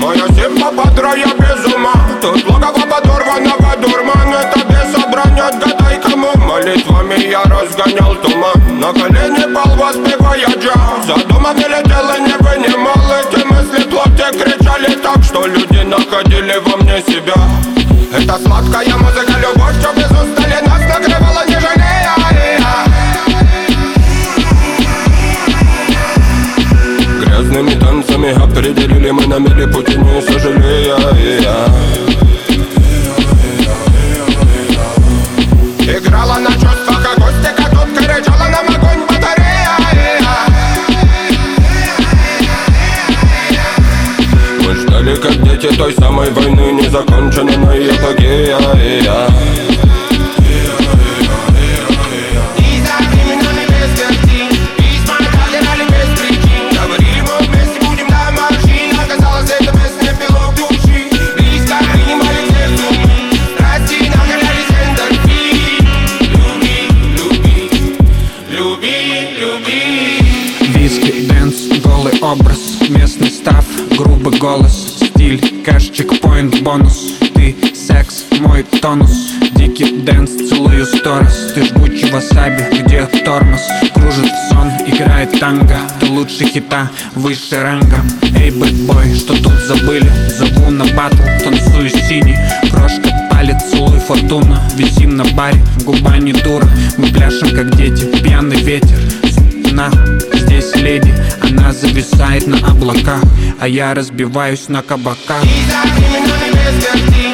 Моя симпа подра, я без ума. Тут логово подорванного дурман. Это беса бронят, гадай кому. Молитвами я разгонял туман. На колени пал, воспевая джаз. За домом не летел и не вынимал. Эти мысли в плоти кричали так, что люди находили во мне себя. Это сладкая музыка, любовь, что без устали нас накрывала, не жалея. Грязными танцами определили мы на миле пути, не сожалея. Играла на чувствах акустика, тут кричала нам огонь батарея. Мы ждали, как дети, той самой войны, незаконченной эпопея. Виски, дэнс, голый образ, местный став, грубый голос, стиль, кэш, чекпоинт, бонус. Ты секс, мой тонус, дикий дэнс, целую сторис. Ты жгучий васаби, где тормоз, кружит сон, играет танго. Ты лучше хита, выше ранга. Эй, бэтбой, что тут забыли? Зову на батл, танцую синий. Крошка палит, целуй фортуна. Висим на баре, губа не дура. Мы пляшем, как дети, пьяный ветер. Здесь леди, она зависает на облаках, а я разбиваюсь на кабаках.